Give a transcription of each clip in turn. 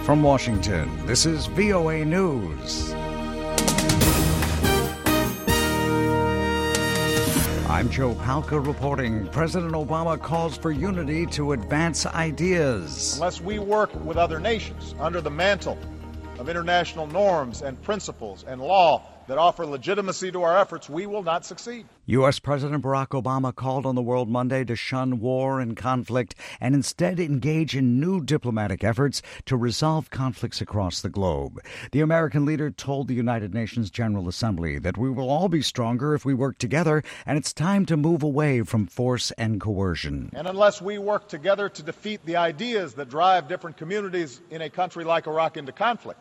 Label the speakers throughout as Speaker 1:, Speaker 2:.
Speaker 1: From Washington, this is VOA News. I'm Joe Palca reporting. President Obama calls for unity to advance ideas.
Speaker 2: Unless we work with other nations under the mantle of international norms and principles and law that offer legitimacy to our efforts, we will not succeed.
Speaker 1: U.S. President Barack Obama called on the world Monday to shun war and conflict and instead engage in new diplomatic efforts to resolve conflicts across the globe. The American leader told the United Nations General Assembly that we will all be stronger if we work together, and it's time to move away from force and coercion.
Speaker 2: And unless we work together to defeat the ideas that drive different communities in a country like Iraq into conflict,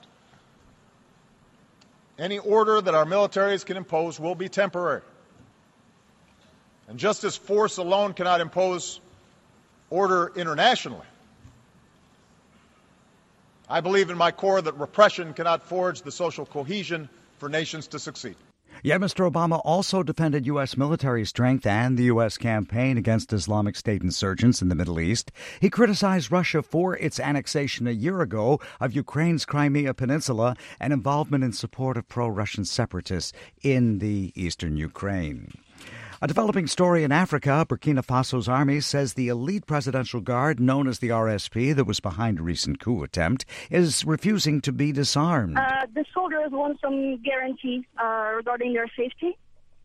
Speaker 2: any order that our militaries can impose will be temporary. And just as force alone cannot impose order internationally, I believe in my core that repression cannot forge the social cohesion for nations to succeed.
Speaker 1: Yet Mr. Obama also defended U.S. military strength and the U.S. campaign against Islamic State insurgents in the Middle East. He criticized Russia for its annexation a year ago of Ukraine's Crimea Peninsula and involvement in support of pro-Russian separatists in the eastern Ukraine. A developing story in Africa, Burkina Faso's army says the elite presidential guard, known as the RSP, that was behind a recent coup attempt, is refusing to be disarmed.
Speaker 3: The soldiers want some guarantee regarding their safety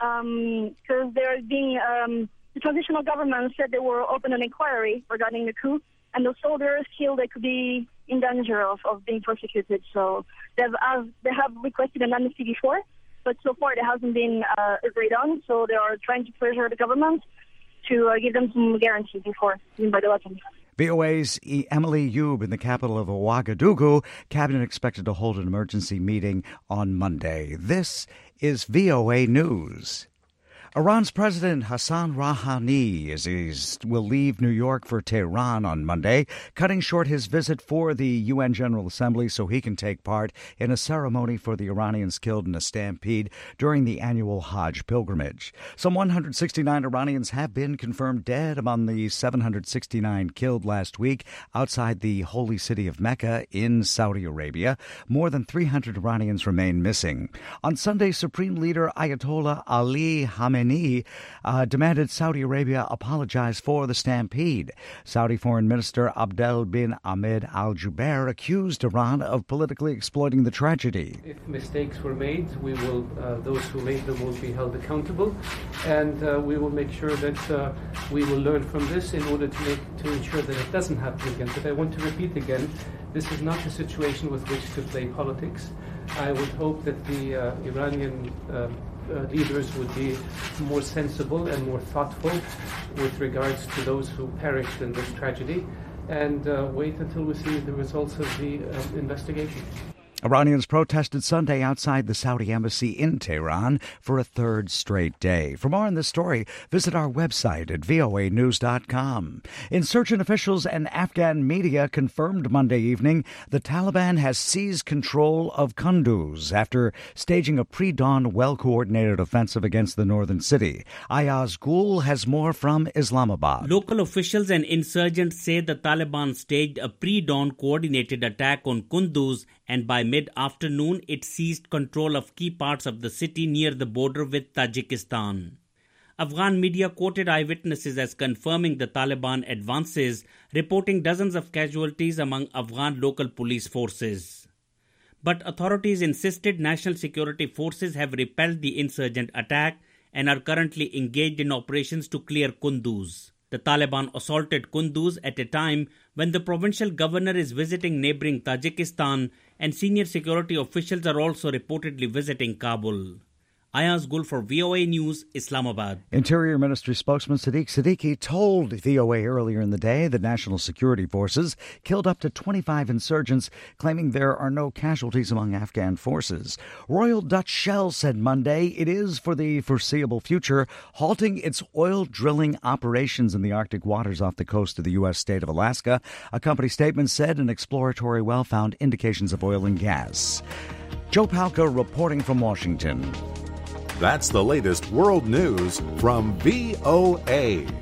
Speaker 3: because they're being the transitional government said they will open an inquiry regarding the coup, and the soldiers feel they could be in danger of being persecuted. So they have requested an amnesty before, but so far it hasn't been agreed on, so they are trying to pressure the government to give them some guarantee before being by the weapons.
Speaker 1: VOA's Emily Youb in the capital of Ouagadougou. Cabinet expected to hold an emergency meeting on Monday. This is VOA News. Iran's President Hassan Rouhani will leave New York for Tehran on Monday, cutting short his visit for the UN General Assembly so he can take part in a ceremony for the Iranians killed in a stampede during the annual Hajj pilgrimage. Some 169 Iranians have been confirmed dead among the 769 killed last week outside the holy city of Mecca in Saudi Arabia. More than 300 Iranians remain missing. On Sunday, Supreme Leader Ayatollah Ali Khamenei demanded Saudi Arabia apologize for the stampede. Saudi Foreign Minister Abdel bin Ahmed Al Jubeir accused Iran of politically exploiting the tragedy.
Speaker 4: If mistakes were made, we will; those who made them will be held accountable, and we will make sure that we will learn from this in order to ensure that it doesn't happen again. But I want to repeat again, this is not a situation with which to play politics. I would hope that the Iranian leaders would be more sensible and more thoughtful with regards to those who perished in this tragedy, and wait until we see the results of the investigation.
Speaker 1: Iranians protested Sunday outside the Saudi embassy in Tehran for a third straight day. For more on this story, visit our website at voanews.com. Insurgent officials and Afghan media confirmed Monday evening the Taliban has seized control of Kunduz after staging a pre-dawn, well-coordinated offensive against the northern city. Ayaz Gul has more from Islamabad.
Speaker 5: Local officials and insurgents say the Taliban staged a pre-dawn coordinated attack on Kunduz, and by mid-afternoon it seized control of key parts of the city near the border with Tajikistan. Afghan media quoted eyewitnesses as confirming the Taliban advances, reporting dozens of casualties among Afghan local police forces. But authorities insisted national security forces have repelled the insurgent attack and are currently engaged in operations to clear Kunduz. The Taliban assaulted Kunduz at a time when the provincial governor is visiting neighboring Tajikistan, and senior security officials are also reportedly visiting Kabul. Ayaz Gul for VOA News, Islamabad.
Speaker 1: Interior Ministry spokesman Sadiq Siddiqui told VOA earlier in the day that national security forces killed up to 25 insurgents, claiming there are no casualties among Afghan forces. Royal Dutch Shell said Monday it is, for the foreseeable future, halting its oil drilling operations in the Arctic waters off the coast of the U.S. state of Alaska. A company statement said an exploratory well found indications of oil and gas. Joe Palca reporting from Washington.
Speaker 6: That's the latest world news from VOA.